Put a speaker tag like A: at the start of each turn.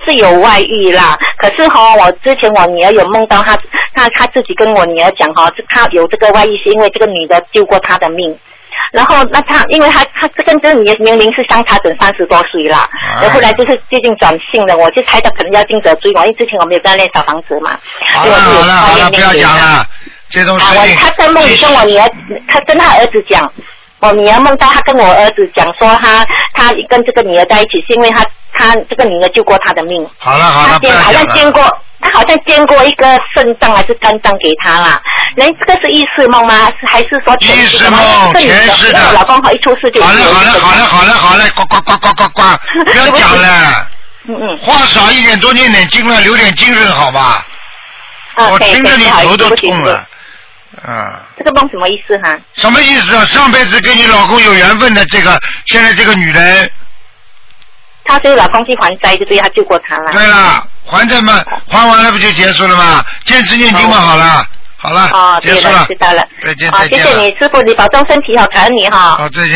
A: 是有外遇啦，可是我之前我女儿有梦到她自己跟我女儿讲她有这个外遇是因为这个女的救过她的命。然后那因为他跟这个年龄是相差整30多岁啦，然后后来就是接近转性的，我就猜他可能要经者追我，因为之前我没有跟他练小房子嘛。
B: 好了，不要讲了，这种事情。
A: 他在梦里跟我女儿，他跟他儿子讲，我女儿梦到他跟我儿子讲说他跟这个女儿在一起是因为他这个女儿救过他的命。
B: 好了，他
A: 好像捐过一个肾脏还是肝脏给他啦。这个是意识梦吗？还是说前世的？
B: 前世的。
A: 我老公一出事就。
B: 好了，呱，不要讲了。话少一点，多念点经了，留点精神好吧？我听着你头都痛了。
A: 这个梦什么意思哈？
B: 什么意思啊？上辈子跟你老公有缘分的现在这个女人。
A: 她所以老公去还债，就对他救过她了。
B: 对了，还债嘛，还完了不就结束了吗？坚持念经嘛，好了。好了，结束了，
A: 知道了。
B: 再见。
A: 谢谢你师傅，你保重身体，感恩你哈。
B: 好，再见。